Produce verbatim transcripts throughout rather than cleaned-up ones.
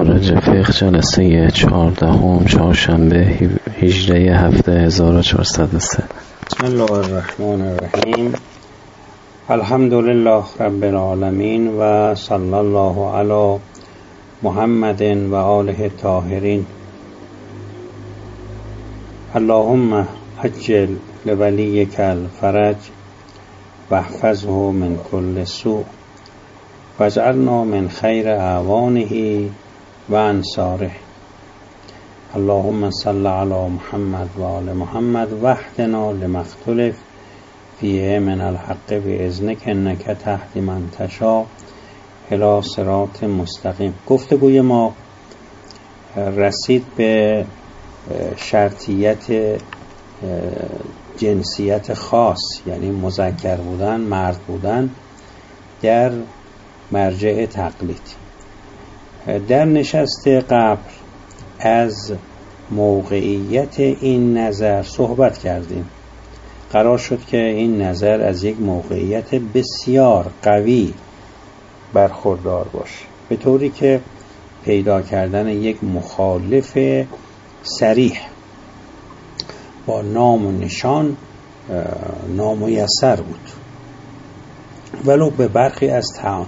مدارج فقه جلسه چهاردهم چهارشنبه هجده هفته هزار و چهارصد و سه. بسم الله الرحمن الرحیم. الحمد لله رب العالمین و صلی الله علی محمد و آله الطاهرین. اللهم عجل لولیک الفرج واحفظه من كل سوء واجعلنا من خیر اعوانه و انصاره. اللهم صل علی محمد و آل محمد واهدنا لما اختلف فیه من الحق باذنک انک تهدی من تشاء الی صراط مستقیم. گفتگوی ما رسید به شرطیت جنسیت خاص، یعنی مذکر بودن، مرد بودن در مرجع تقلید. در نشست قبل از موقعیت این نظر صحبت کردیم. قرار شد که این نظر از یک موقعیت بسیار قوی برخوردار باشه، به طوری که پیدا کردن یک مخالف صریح با نام و نشان نامیسر بود. ولو به برخی از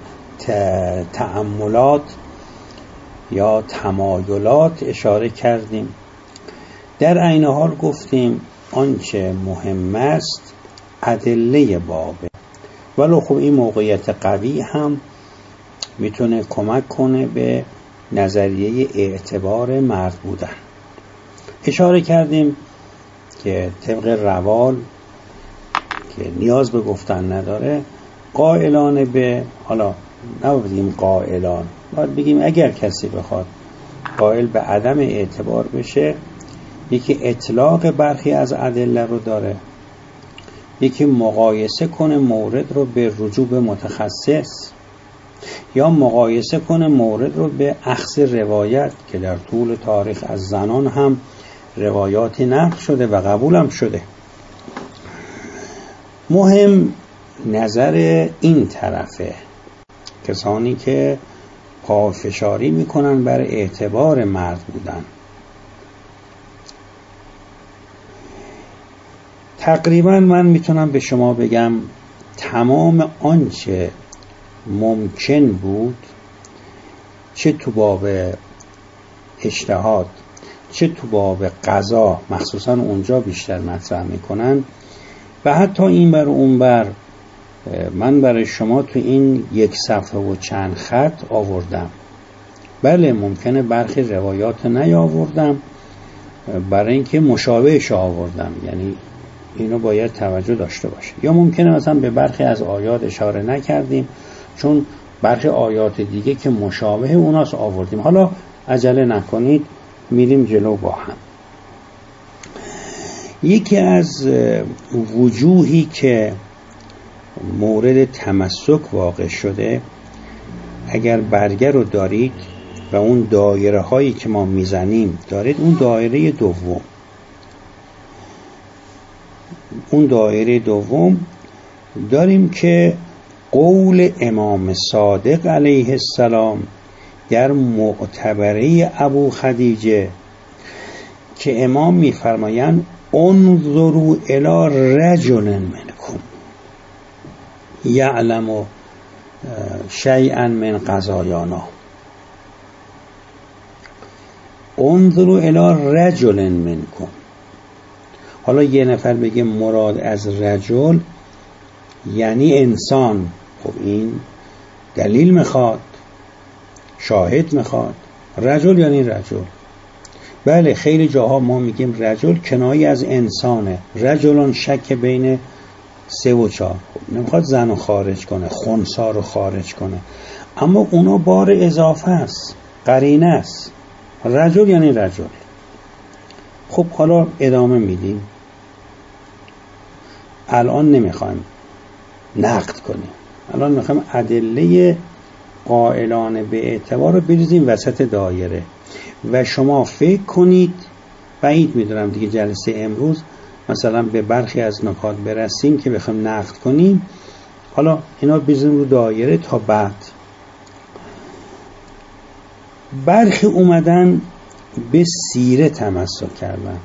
تأملات یا تمایلات اشاره کردیم. در عین حال گفتیم آنچه مهم است ادله بابه، ولو خب این موقعیت قوی هم میتونه کمک کنه به نظریه اعتبار مرد بودن. اشاره کردیم که طبق روال که نیاز به گفتن نداره، قائلان به، حالا نبودیم قائلان، باید بگیم اگر کسی بخواد قائل به عدم اعتبار بشه، یکی اطلاق برخی از ادله رو داره، یکی مقایسه کنه مورد رو به رجوع به متخصص، یا مقایسه کنه مورد رو به اخذ روایت که در طول تاریخ از زنان هم روایاتی نقل شده و قبول هم شده. مهم نظر این طرفه، کسانی که پافشاری میکنن بر اعتبار مرد بودن. تقریبا من میتونم به شما بگم تمام آنچه ممکن بود، چه تو باب اجتهاد چه تو باب قضا، مخصوصا اونجا بیشتر مطرح میکنن، و حتی این بر اون بر، من برای شما تو این یک صفحه و چند خط آوردم. بله ممکنه برخی روایات نیاوردم برای اینکه مشابهش آوردم، یعنی اینو باید توجه داشته باشه. یا ممکنه مثلا به برخی از آیات اشاره نکردیم چون برخی آیات دیگه که مشابه اوناست آوردیم. حالا عجله نکنید، میریم جلو با هم. یکی از وجوهی که مورد تمسک واقع شده، اگر برگه رو دارید و اون دایره هایی که ما میزنیم دارید، اون دایره دوم اون دایره دوم داریم که قول امام صادق علیه السلام در معتبره ابو خدیجه که امام میفرمایند انظروا الی رجل منکم یعلم شیئا من قضایانا. انظروا الی رجل منکم. حالا یه نفر بگه مراد از رجل یعنی انسان، خب این دلیل میخواد، شاهد میخواد. رجل یعنی رجل. بله خیلی جاها ما میگیم رجل کنایه از انسانه. رجلان شک بین سه و چهار، خب نمیخواد زن رو خارج کنه، خنثی رو خارج کنه، اما اونا بار اضافه است، قرینه است. رجل یعنی رجل. خب حالا ادامه میدیم. الان نمیخوایم نقد کنیم، الان میخوایم ادله قائلان به اعتبار رو بریزیم وسط دایره و شما فکر کنید. بعید میدونم دیگه جلسه امروز مثلا به برخی از نکات برسیم که بخوایم نقد کنیم. حالا اینا بریزیم رو دایره تا بعد. برخی اومدن به سیره تمسک کردن.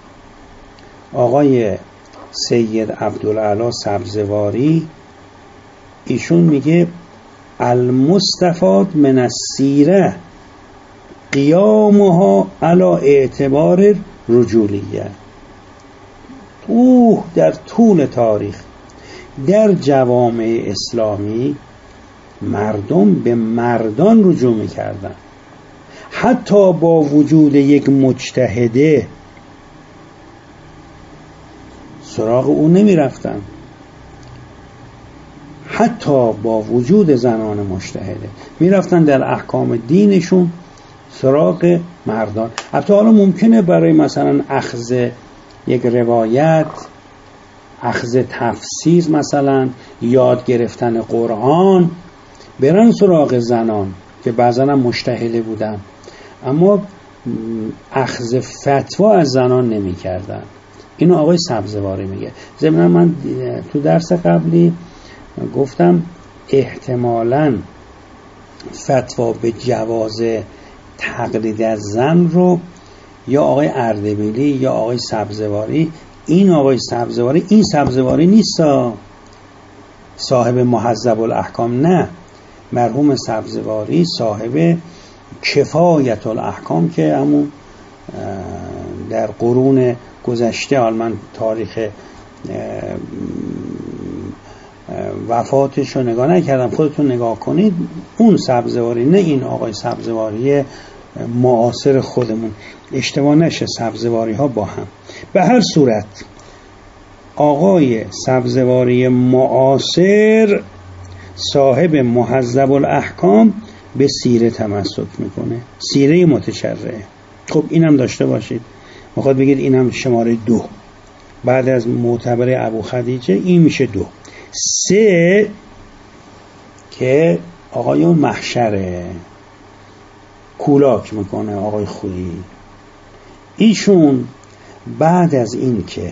آقای سید عبدالعلا سبزواری ایشون میگه المستفاد من السیره قیامها علی اعتبار رجولیه. اوه در طول تاریخ در جوامع اسلامی مردم به مردان رجوع میکردن، حتی با وجود یک مجتهده سراغ او نمی رفتن، حتی با وجود زنان مجتهده می رفتن در احکام دینشون سراغ مردان. حتی حالا ممکنه برای مثلا اخذ یک روایت، اخذ تفسیر، مثلا یاد گرفتن قرآن، برن سراغ زنان که بعضا هم مجتهده بودن، اما اخذ فتوا از زنان نمی کردن. اینو آقای سبزواری میگه. ضمن من تو درس قبلی گفتم احتمالاً فتوا به جواز تقلید از زن رو یا آقای اردبیلی یا آقای سبزواری، این آقای سبزواری، این سبزواری نیست صاحب مهذب الاحکام، نه، مرحوم سبزواری صاحب کفایت الاحکام که همون در قرون گذشته، حال من تاریخ وفاتش رو نگاه نکردم، خودتون نگاه کنید، اون سبزواری، نه این آقای سبزواری معاصر خودمون، اشتباه نشه سبزواری ها با هم. به هر صورت آقای سبزواری معاصر صاحب مهذب الاحکام به سیره تمسک میکنه، سیره متشرعه. خب اینم داشته باشید، میخواد بگید اینم شماره دو بعد از معتبر ابو خدیجه، این میشه دو. سه که آقایون محشره کولاک میکنه آقای خویی، ایشون بعد از این که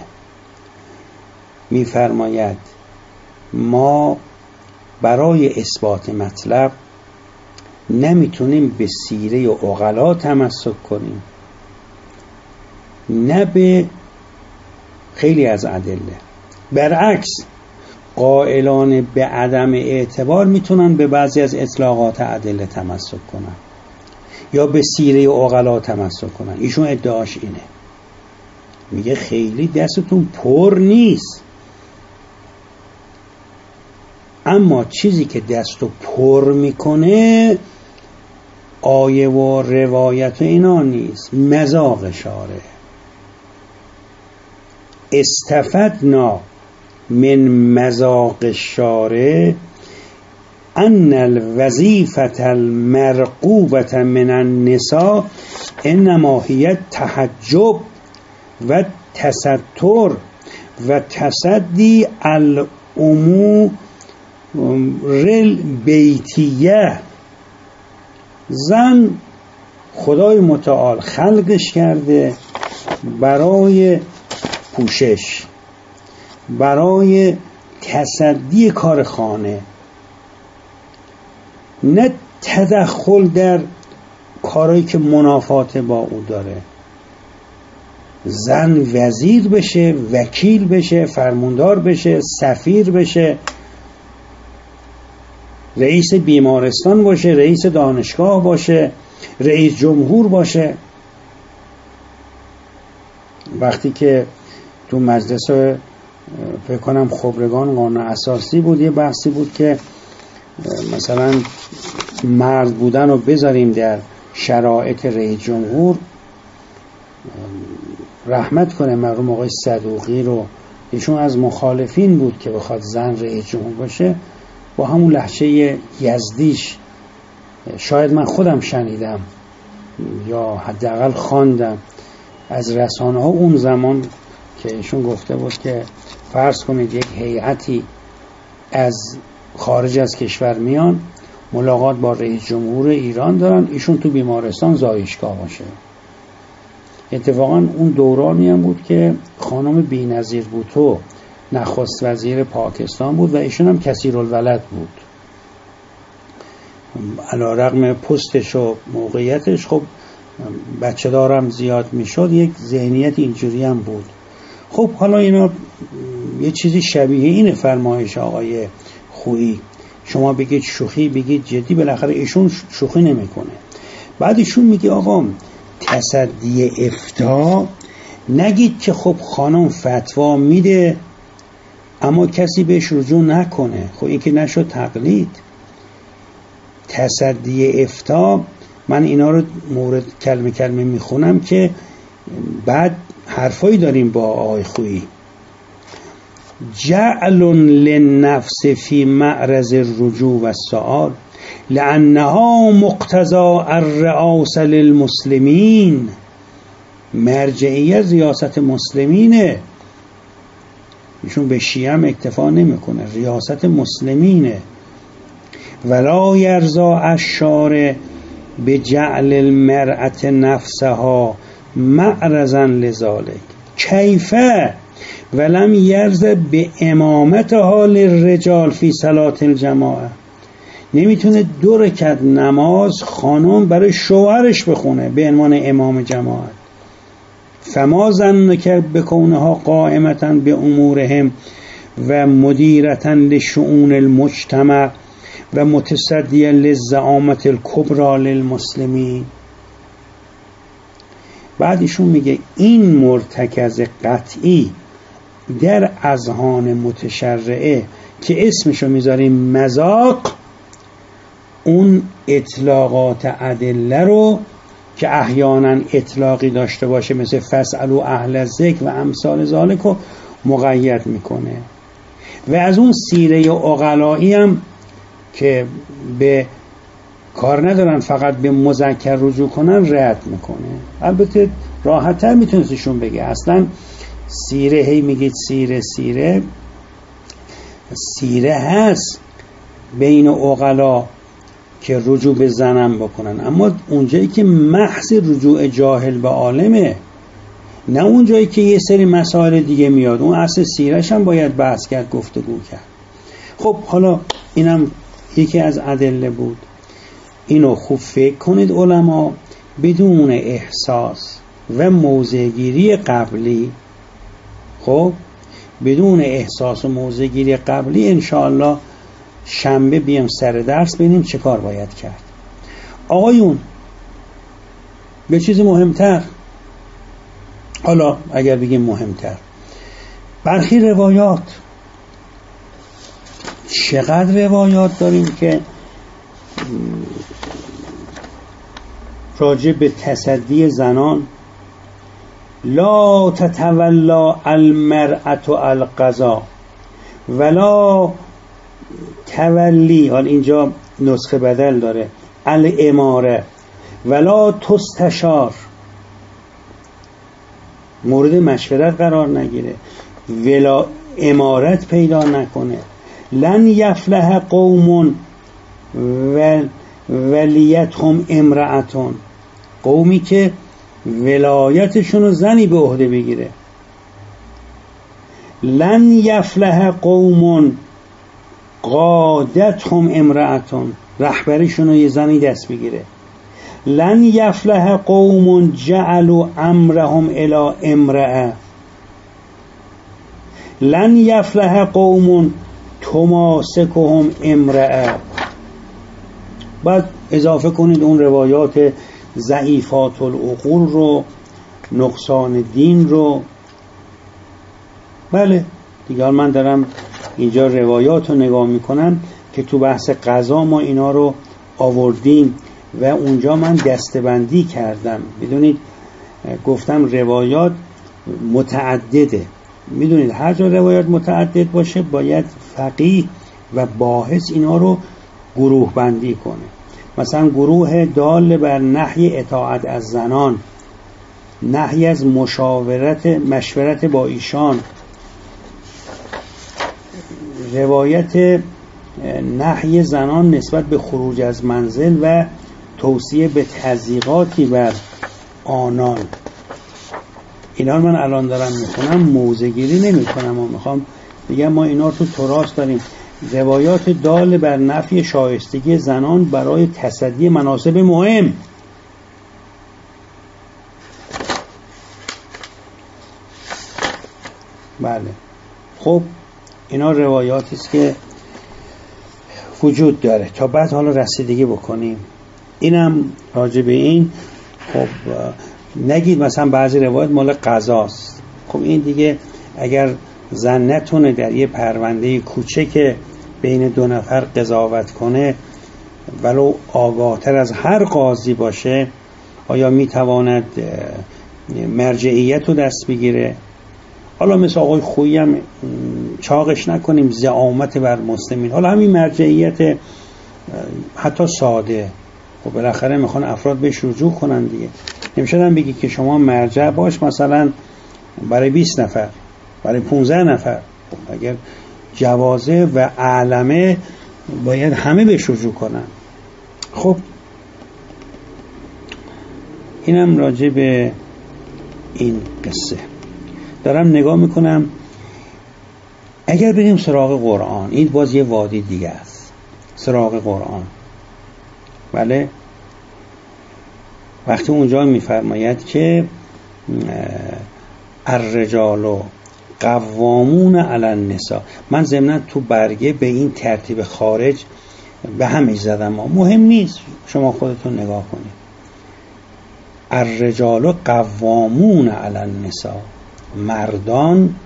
میفرماید ما برای اثبات مطلب نمیتونیم به سیره عقلا تمسک کنیم، نه به خیلی از ادله، برعکس قائلان به عدم اعتبار میتونن به بعضی از اطلاقات ادله تمسک کنن یا به سیره عقلا تمسک کنن. ایشون ادعاش اینه، میگه خیلی دستتون پر نیست، اما چیزی که دستو پر میکنه آیه و روایت و اینا نیست، مذاق شاره. استفدنا من مذاق الشارع ان الوظیفة المرغوبة من النساء انما هي تحجب و تستر و تصدی الامور البیتیه. زن خدای متعال خلقش کرده برای پوشش، برای تصدی کار خانه، نه تدخل در کارهایی که منافات با او داره. زن وزیر بشه، وکیل بشه، فرماندار بشه، سفیر بشه، رئیس بیمارستان باشه، رئیس دانشگاه باشه، رئیس جمهور باشه. وقتی که تو مجلس فکر کنم خبرگان قانون اساسی بود، یه بحثی بود که مثلا مرد بودن رو بذاریم در شرایط رئیس جمهور. رحمت کنه مرحوم آقای صدوقی رو، ایشون از مخالفین بود که بخواد زن رئیس جمهور باشه، با همون لهجه یزدیش، شاید من خودم شنیدم یا حداقل خواندم از رسانه ها اون زمان که ایشون گفته بود که فرض کنید یک هیئتی از خارج از کشور میان ملاقات با رئیس جمهور ایران دارن، ایشون تو بیمارستان زایشگاه باشه. اتفاقا اون دورانی هم بود که خانم بی‌نظیر بوتو نخست وزیر پاکستان بود و ایشون هم کثیرالولد بود. علیرغم پستش و موقعیتش خب بچه دارم زیاد میشد، یک ذهنیت اینجوری هم بود. خب حالا اینا یه چیزی شبیه اینه فرمایش آقای خویی، شما بگید شوخی بگید جدی، بالاخره ایشون شوخی نمیکنه. بعد ایشون میگه آقا تصدی افتاء نگید که خب خانم فتوا میده اما کسی بهش رجوع نکنه، خب این که نشد تقلید. تصدی افتاء من اینا رو مورد کلمه کلمه میخونم که بعد حرفایی داریم با آقای خویی. جعل للنفس فی معرض الرجوع و السؤال لانها مقتضى الرئاسة للمسلمین. مرجعیه ریاست مسلمینه، ایشون به شیعه هم اکتفا نمیکنه، ریاست مسلمینه. ولا یرضا الشارع بجعل المرأة نفسها معرضا لذلك کیفه ولم یرض به امامتها للرجال فی صلاة الجماعه. نمیتونه دو رکعت نماز خانم برای شوهرش بخونه به عنوان امام جماعت. فما ظنک بکونها قائمة به امورهم و مدیرة لشؤون المجتمع و متصدیه للزعامة الکبرى للمسلمین. بعدشون میگه این مرتکز قطعی در اذهان متشرعه که اسمشو میذاریم مذاق، اون اطلاقات ادله رو که احیانا اطلاقی داشته باشه مثل فاسألوا اهل الذکر و امثال ذالک رو مقید میکنه. و از اون سیره عقلایی هم که به کار ندارن فقط به مذکر رجوع کنن رد میکنه. البته راحت‌تر میتونستشون بگه اصلا سیره، هی میگید سیره سیره سیره هست بین عقلا که رجوع به زنم بکنن، اما اونجایی که محض رجوع جاهل به عالمه، نه اونجایی که یه سری مسائل دیگه میاد، اون اصل سیرش هم باید بحث کرد، گفتگو کرد. خب حالا اینم یکی از ادله بود. اینو خوب فکر کنید علما، بدون احساس و موضعگیری قبلی، خب بدون احساس و موضعگیری قبلی انشاءالله شنبه بیام سر درس ببینیم چه کار باید کرد. آقایون به چیز مهمتر، حالا اگر بگیم مهمتر، برخی روایات، چقدر روایات داریم که راجع به تصدی زنان، لا تتولا المرأة القضاء ولا تولی، حال اینجا نسخه بدل داره، الاماره ولا تستشار، مورد مشورت قرار نگیره، ولا امارت پیدا نکنه. لن یفلح قوم و ولیتهم امرأتون، قومی که ولایتشون رو زنی به عهده بگیره. لن یفلح قوم قادتهم امرأتون، رهبریشون رو یه زنی دست بگیره. لن یفلح قوم جعلوا امرهم الی امرأه. لن یفلح قوم تماسکهم امرأه. بعد اضافه کنید اون روایات ضعیفات العقول رو، نقصان دین رو. بله دیگه من دارم اینجا روایات رو نگاه میکنم که تو بحث قضا ما اینا رو آوردیم و اونجا من دستبندی کردم. بدونید گفتم روایات متعدده، میدونید هر جا روایات متعدد باشه باید فقیه و باحث اینا رو گروه بندی کنه. مثلا گروه دال بر نهی اطاعت از زنان، نهی از مشاورت مشورت با ایشان، روایت نهی زنان نسبت به خروج از منزل و توصیه به تضییقاتی بر آنان. اینا من الان دارم میخونم، موضع گیری نمی کنم و میخوام بگم ما اینا رو تو تراث داریم. روایات دال بر نفی شایستگی زنان برای تصدی مناصب مهم. بله خب اینا روایاتی است که وجود داره. تا بعد حالا رسیدگی بکنیم. اینم راجع به این. خب نگید مثلا بعضی روایت مال قضاست. خب این دیگه اگر زن نتونه در یه پرونده کوچک بین دو نفر قضاوت کنه ولو آگاهتر از هر قاضی باشه، آیا میتواند مرجعیت رو دست بگیره؟ حالا مثل آقای خویی هم چاقش نکنیم زعامت بر مسلمین، حالا همین مرجعیت حتی ساده. خب بالاخره میخوان افراد بهش رجوع کنن دیگه. نمیشه هم بگی که شما مرجع باش مثلا برای بیست نفر، برای پانزده نفر. خب اگر جوازه و علمه باید همه بهش رجوع کنن. خب اینم راجع به این قصه. دارم نگاه میکنم اگر بریم سراغ قرآن، این باز یه وادی دیگه است. سراغ قرآن بله، وقتی اونجا میفرماید که الرجال قوامون علی النساء، من ضمناً تو برگه به این ترتیب خارج به همش زدم، مهم نیست شما خودتون نگاه کنید. الرجال قوامون علی النساء، مردان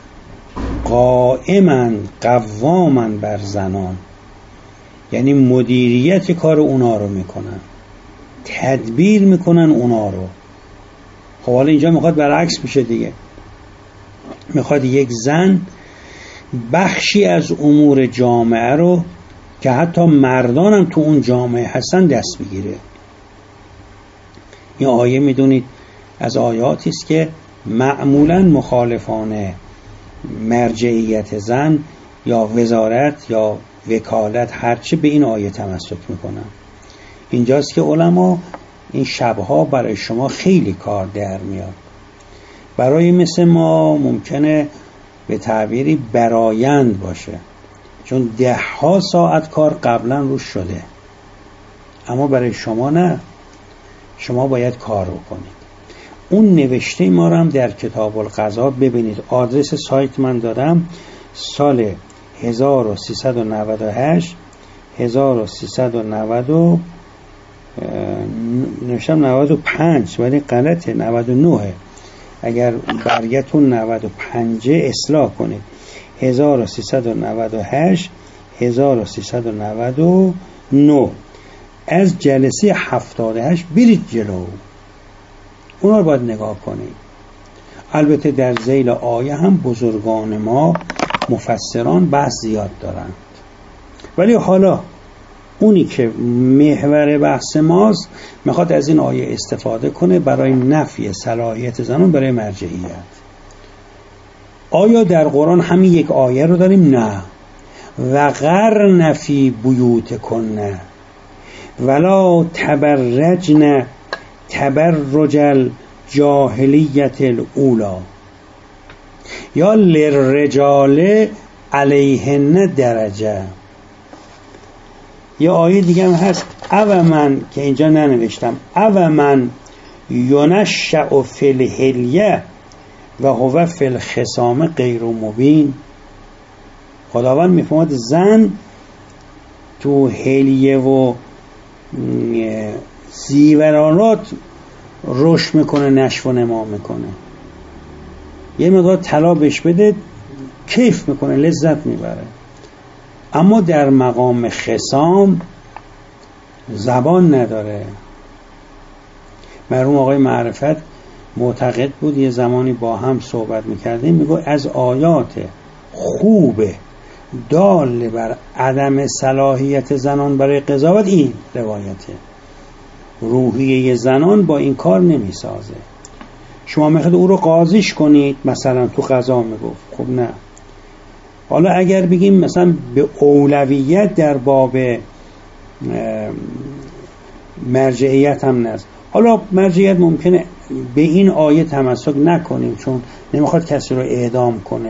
قائمن قوامن بر زنان، یعنی مدیریت کار اونا رو میکنن، تدبیر میکنن اونا رو. خب حالا اینجا میخواد برعکس بشه دیگه، میخواد یک زن بخشی از امور جامعه رو که حتی مردان هم تو اون جامعه هستن دست بگیره. این آیه میدونید از آیاتی است که معمولا مخالفان مرجعیت زن یا وزارت یا وکالت هرچه به این آیه تمسک میکنن. اینجاست که علما این شبها برای شما خیلی کار در میاد. برای مثل ما ممکنه به تعبیری برایند باشه، چون ده ها ساعت کار قبلا روش شده، اما برای شما نه، شما باید کار رو کنید. اون نوشته ما رو هم در کتاب القضا ببینید. آدرس سایت من دادم، سال هزار و سیصد و نود و هشت هزار و سیصد و نود نوشتم نود و پنج ولی غلطه، نود و نه. اگر برگتون نود و پنج اصلاح کنید. هزار و سیصد و نود و هشت هزار و سیصد و نود و نه. از جلسه هفتاد و هشت برید جلو، اونا رو باید نگاه کنید. البته در ذیل آیه هم بزرگان ما مفسران بحث زیاد دارند، ولی حالا اونی که محور بحث ماست میخواد از این آیه استفاده کنه برای نفی صلاحیت زنان برای مرجعیت. آیا در قرآن همین یک آیه رو داریم؟ نه. وقرن فی بیوتکن ولا تبرجن تبرج الجاهلیت الاولی یا للرجال علیهن درجه. یه آیه دیگه هم هست، او من که اینجا ننوشتم، او من ینشأ فی الحلیه و هو فی الخصام غیر مبین. خداوند میفرماد زن تو حلیه و زیورانات رشد میکنه، نشو و نما میکنه، یه مقدار طلا بهش بده کیف میکنه، لذت میبره. اما در مقام خصام زبان نداره. مرحوم آقای معرفت معتقد بود، یه زمانی با هم صحبت میکردیم، میگو از آیات خوب دال بر عدم صلاحیت زنان برای قضاوت این روایته. روحیه زنان با این کار نمیسازه. شما میخواید او رو قاضیش کنید، مثلا تو قضا میگفت، خب نه. حالا اگر بگیم مثلا به اولویت در باب مرجعیت هم نست، حالا مرجعیت ممکنه به این آیه تمسک نکنیم چون نمیخواد کسی رو اعدام کنه،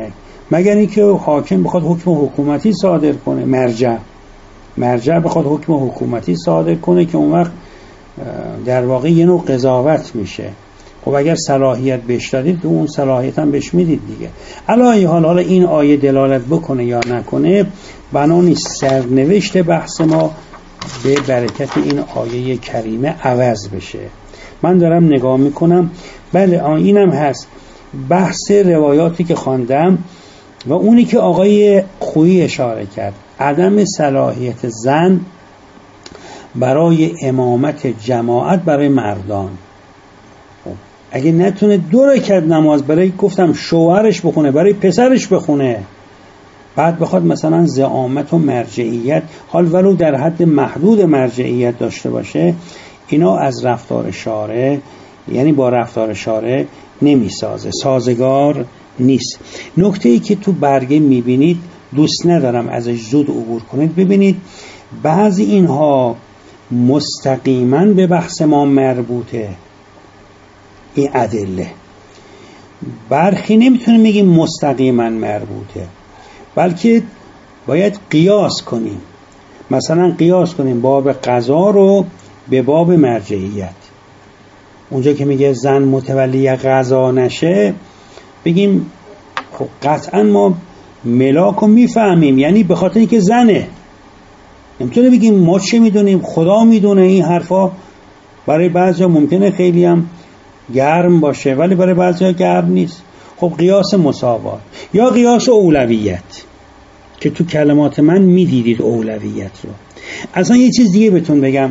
مگر اینکه حاکم بخواد حکم حکومتی صادر کنه، مرجع مرجع بخواد حکم حکومتی صادر کنه که اون وقت در واقع یه نوع قضاوت میشه. خب اگر صلاحیت بهش دادید تو اون صلاحیت هم بهش میدید دیگه. علی حال حالا این آیه دلالت بکنه یا نکنه بنا نیست سرنوشت بحث ما به برکت این آیه کریمه عوض بشه. من دارم نگاه میکنم، بله اینم هست بحث روایاتی که خواندم و اونی که آقای خویی اشاره کرد، عدم صلاحیت زن برای امامت جماعت برای مردان. اگه نتونه دو رکعت نماز برای گفتم شوهرش بخونه، برای پسرش بخونه، بعد بخواد مثلا زعامت و مرجعیت، حال ولو در حد محدود مرجعیت داشته باشه، اینا از رفتار شارع، یعنی با رفتار شارع نمیسازه، سازگار نیست. نکته ای که تو برگه میبینید دوست ندارم ازش زود عبور کنید. ببینید بعضی اینها مستقیما به بحث ما مربوطه، این ادله، برخی نمیتونیم بگیم مستقیما مربوطه، بلکه باید قیاس کنیم. مثلا قیاس کنیم باب قضا رو به باب مرجعیت. اونجا که میگه زن متولی قضا نشه، بگیم خب قطعا ما ملاک رو میفهمیم، یعنی به خاطر اینکه زنه. نمیتونه بگیم ما چه میدونیم، خدا میدونه. این حرفا برای بعضیا ممکنه خیلی هم گرم باشه ولی برای بعضیا گرم نیست. خب قیاس مساوات یا قیاس اولویت که تو کلمات من میدیدید اولویت رو. اصلا یه چیز دیگه بهتون بگم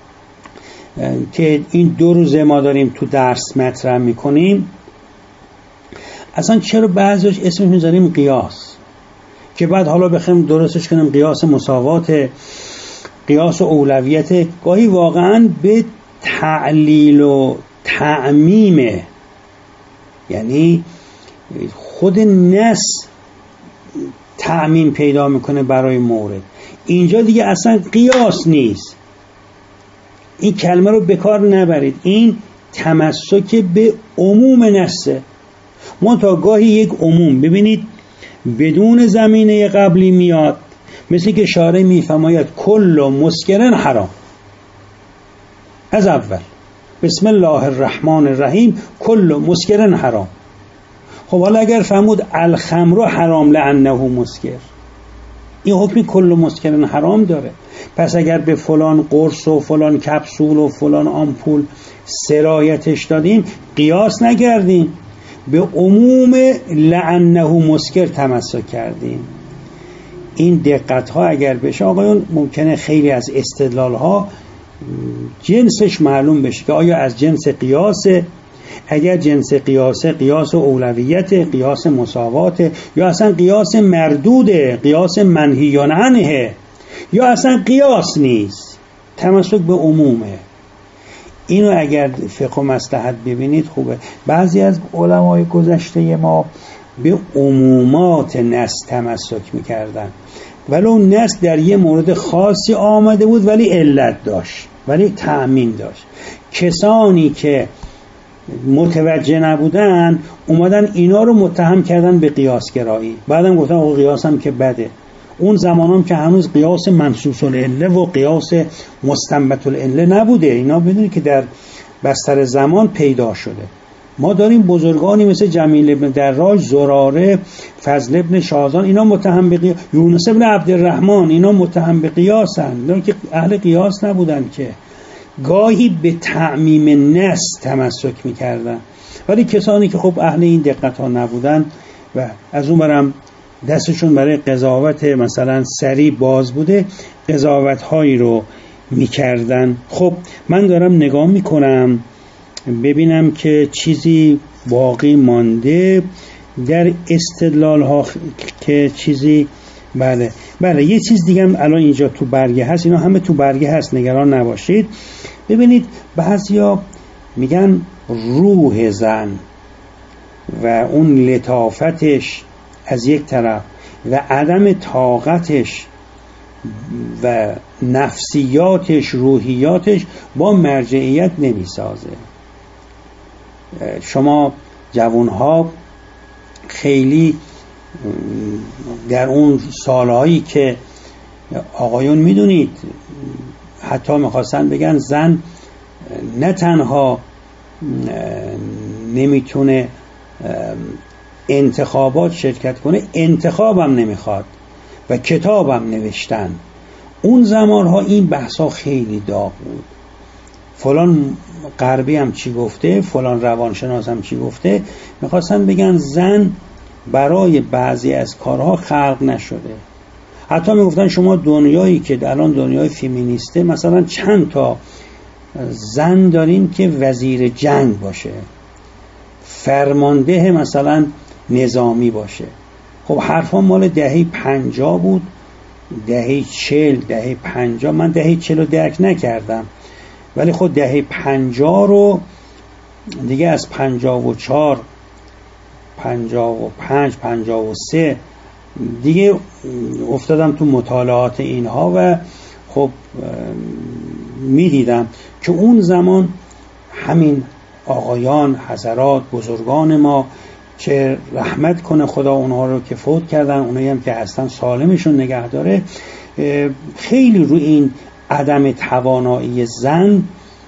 که این دو روزه ما داریم تو درس مطرح میکنیم، اصلا چرا بعضیش اسمش میذاریم قیاس، که بعد حالا بخوایم درستش کنیم قیاس مساوات، قیاس اولویت، گاهی واقعا به تعلیل و تعمیمه، یعنی خود نص تعمیم پیدا میکنه برای مورد. اینجا دیگه اصلا قیاس نیست. این کلمه رو بکار نبرید، این تمسک به عموم نصه. منتها گاهی یک عموم ببینید بدون زمینه قبلی میاد، مثل که شارع میفرماید کل مسکرن حرام از اول، بسم الله الرحمن الرحیم، کل مسکرن حرام. خب حالا اگر فرمود الخمر حرام لانه مسکر، این حکم کل مسکرن حرام داره. پس اگر به فلان قرص و فلان کپسول و فلان آمپول سرایتش دادیم، قیاس نکردیم، به عموم لانه مسکر تمسک کردیم. این دقت ها اگر بشه آقایون، ممکنه خیلی از استدلال ها جنسش معلوم بشه که آیا از جنس قیاسه. اگر جنس قیاسه، قیاس اولویت، قیاس مساوات، یا اصلا قیاس مردوده، قیاس منهیان عنه، یا اصلا قیاس نیست، تمسک به عمومه. اینو اگر فقه و مصلحت ببینید خوبه. بعضی از علمای گذشته ما به عمومات نص تمسک میکردن، ولو نص در یه مورد خاصی آمده بود ولی علت داشت، ولی تعمیم داشت. کسانی که متوجه نبودن اومدن اینا رو متهم کردن به قیاس گرایی، بعدم گفتن او قیاس هم که بده. اون زمان هم که هنوز قیاس منصوص العله و قیاس مستنبط العله نبوده، اینا بدونید که در بستر زمان پیدا شده. ما داریم بزرگانی مثل جمیل ابن دراج، زراره، فضل ابن شازان، اینا متهم به قیاس، یونس ابن عبدالرحمن، اینا متهم به قیاسن، اینا که اهل قیاس نبودن، که گاهی به تعمیم نص تمسک میکردن. ولی کسانی که خب اهل این دقت ها نبودن و از اون برم دستشون برای قضاوت مثلا سری باز بوده، قضاوت هایی رو میکردن. خب من دارم نگاه میکنم ببینم که چیزی باقی مانده در استدلال ها، که چیزی بله بله یه چیز دیگه هم الان اینجا تو برگه هست، اینا همه تو برگه هست، نگران نباشید. ببینید بعضیا میگن روح زن و اون لطافتش از یک طرف و عدم طاقتش و نفسیاتش، روحیاتش با مرجعیت نمیسازه. شما جوانها خیلی در اون سالهایی که آقایون میدونید حتی میخواستن بگن زن نه تنها نمیتونه انتخابات شرکت کنه، انتخابم نمیخواد و کتابم نوشتن. اون زمانها این بحثا خیلی داغ بود. فلان غربی هم چی گفته، فلان روانشناس هم چی گفته. میخواستن بگن زن برای بعضی از کارها خلق نشده. حتی میگفتن شما دنیایی که الان دنیای فمینیسته، مثلا چند تا زن داریم که وزیر جنگ باشه، فرمانده مثلا نظامی باشه. خب حرفا مال دهه پنجاه بود، دهه چل، دهه پنجاه. من دهه چل رو درک نکردم، ولی خب دهه پنجاه رو دیگه از پنجاه و چهار، پنجاه و پنج، پنجاه و سه دیگه افتادم تو مطالعات اینها و خب میدیدم که اون زمان همین آقایان، حضرات، بزرگان ما، چه رحمت کنه خدا اونها رو که فوت کردن، اونایی هم که هستن سالمشون نگه داره، خیلی روی این عدم توانایی زن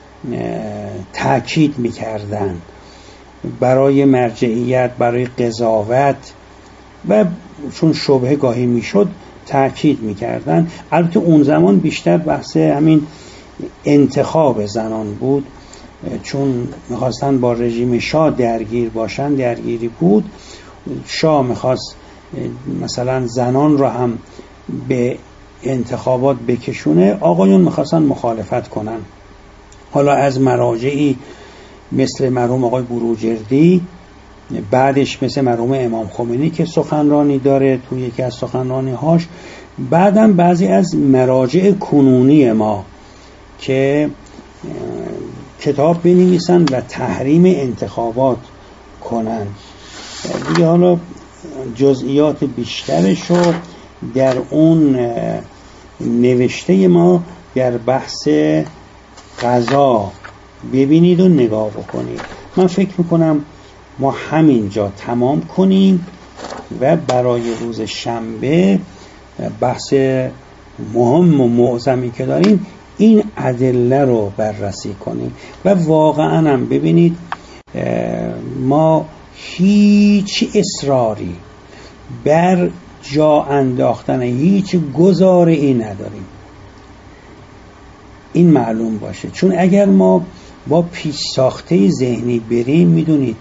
تاکید میکردن، برای مرجعیت، برای قضاوت و چون شبهه گاهی میشد تاکید میکردن. البته اون زمان بیشتر بحث همین انتخاب زنان بود، چون میخواستن با رژیم شاه درگیر باشن، درگیری بود. شاه میخواست مثلا زنان رو هم به انتخابات بکشونه، آقایون میخواستن مخالفت کنن. حالا از مراجعی مثل مرحوم آقای بروجردی، بعدش مثل مرحوم امام خمینی که سخنرانی داره توی یکی از سخنرانی هاش، بعدم بعضی از مراجع کنونی ما که کتاب بنویسن و تحریم انتخابات کنن. دیگه حالا جزئیات بیشترش رو در اون نوشته ما در بحث قضا ببینید و نگاه بکنید. من فکر میکنم ما همینجا تمام کنیم و برای روز شنبه بحث مهم و معظمی که داریم این ادله رو بررسی کنیم. و واقعا هم ببینید ما هیچ اصراری بر جا انداختن هیچ گزاره‌ای نداریم، این معلوم باشه. چون اگر ما با پیش ساخته ذهنی بریم، میدونید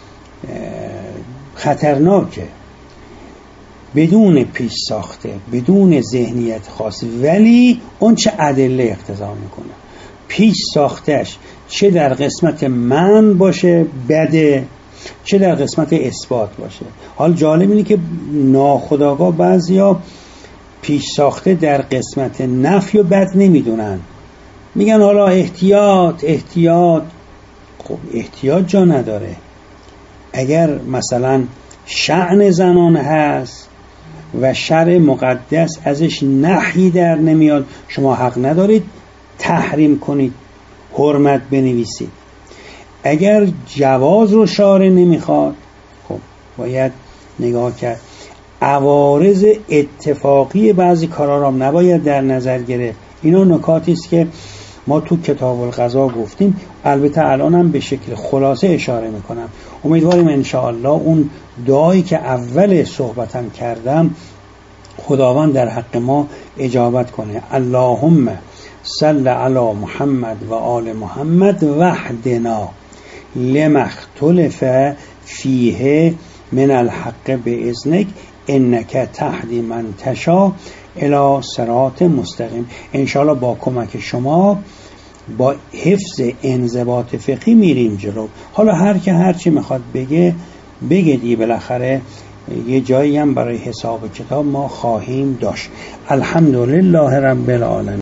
خطرناکه. بدون پیش ساخته، بدون ذهنیت خاص، ولی اون چه ادله اقتضا میکنه. پیش ساختش چه در قسمت من باشه بده، چه در قسمت اثبات باشه. حال جالب اینه که ناخودآگاه بعضیا پیش ساخته در قسمت نفی و بد نمیدونن، میگن حالا احتیاط احتیاط. خب احتیاط جا نداره. اگر مثلا شأن زنان هست و شرع مقدس ازش نهی در نمیاد، شما حق ندارید تحریم کنید، حرمت بنویسید. اگر جواز رو شارع نمیخواد، خب باید نگاه کرد. عوارض اتفاقی بعضی کارا را نباید در نظر گرفت. اینا نکاتی است که ما تو کتاب القضا گفتیم. البته الان هم به شکل خلاصه اشاره میکنم. امیدواریم انشاءالله اون دعایی که اول صحبتم کردم خداوند در حق ما اجابت کنه. اللهم صل علی محمد و آل محمد وحدنا لما اختلف فیه من الحق باذنک انک تهدی من تشاء الی صراط مستقیم. انشاءالله با کمک شما با حفظ انضباط فقهی میریم جلو. حالا هر که هر چی میخواد بگه بگه دیگه، بالاخره یه جایی هم برای حساب کتاب ما خواهیم داشت. الحمدلله رب العالمین.